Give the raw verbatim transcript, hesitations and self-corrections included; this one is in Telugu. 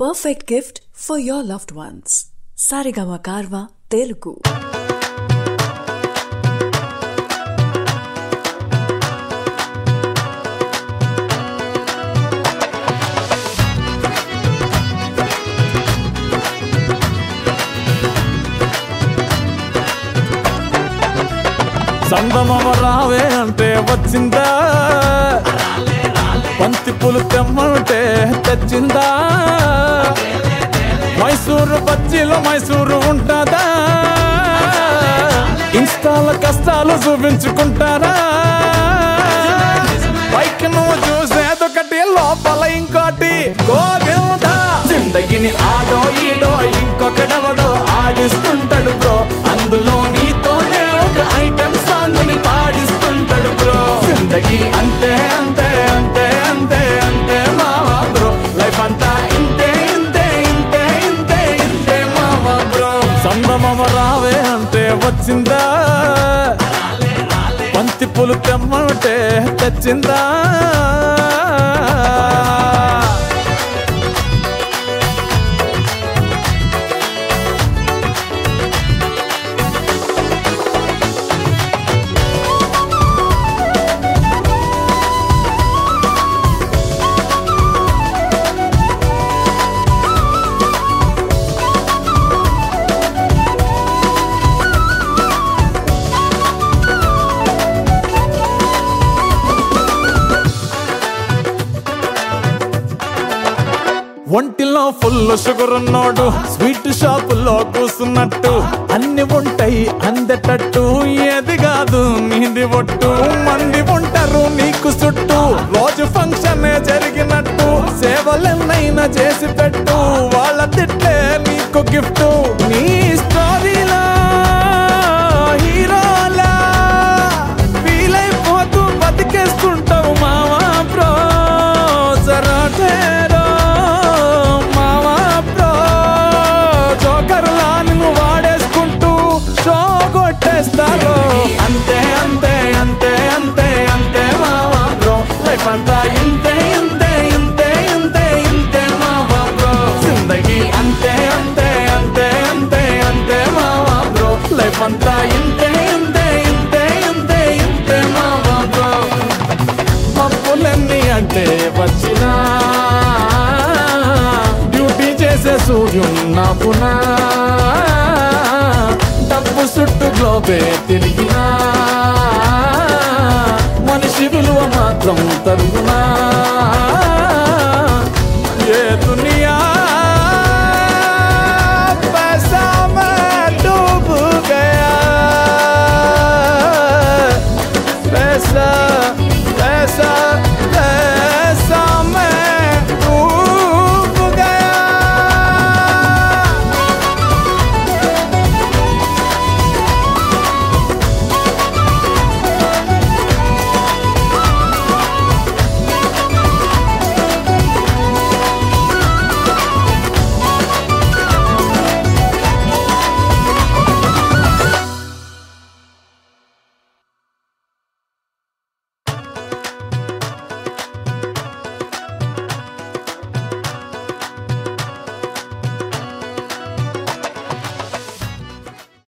perfect gift for your loved ones. Saregama Karva Telugu. సందమమ రావే అంటే వచ్చిందా, పంతి పూలు తెమ్మంటే తెచ్చిందా, మైసూరు బజ్జీలో మైసూరు ఉంటుందా, ఇన్స్టాల కష్టాలు చూపించుకుంటారా, పైకి నువ్వు చూసేదొకటి లోపల ఇంకోటి. గోవిందా జిందగిని ఆడో ఈడో ఇంకొకడెవడో ఆడిస్తుంటాడు బ్రో, అందులో నీతోనే ఒక ఐటమ్ సాంగ్ ని పాడిస్తుంటాడు బ్రో. జిందగీ అంతే అంతే అంతే అంతే అంతే మావా బ్రో, లైఫ్ అంతా ఇంతే ఇంతే ఇంతే ఇంతే ఇంతే మావా బ్రో. సందమమ రావే అంటే వచ్చిందా, పంతి పూలు తెమ్మంటే తెచ్చిందా. ఒంటిలో ఫుల్ షుగర్ ఉన్నోడు స్వీట్ షాపుల్లో కూసున్నట్టు, అన్ని ఉంటాయి అందేటట్టు, ఏది కాదు నీది ఒట్టు. మంది ఉంటారు నీకు చుట్టూ, రోజు ఫంక్షన్ జరిగినట్టు, సేవలెన్నైనా చేసి పెట్టు, వాళ్ళ తిట్లే నీకు గిఫ్ట్. నీ స్టోరీలా హీరోలా వీలైపోతూ బతికేస్తుంటావు మావా బ్రో. సరాటే అంతే అంతే అంతే అంతే అంతే మావా బ్రో, లైఫ్ అంతా ఇంతే ఇంతే ఇంతే ఇంతే ఇంతే మావా బ్రో. జిందగీ అంతే అంతే అంతే అంతే అంతే మావా బ్రో, లైఫ్ అంతా ఇంతే ఇంతే ఇంతే ఇంతే ఇంతే మావా బ్రో. మబ్బులన్నీ అంటే వచ్చినా, డ్యూటీ చేసే సూర్యున్నా పునా, డబ్బు చుట్టూ గ్లోబే తిరిగినా, మనిషి విలువ మాత్రం తరుగునా.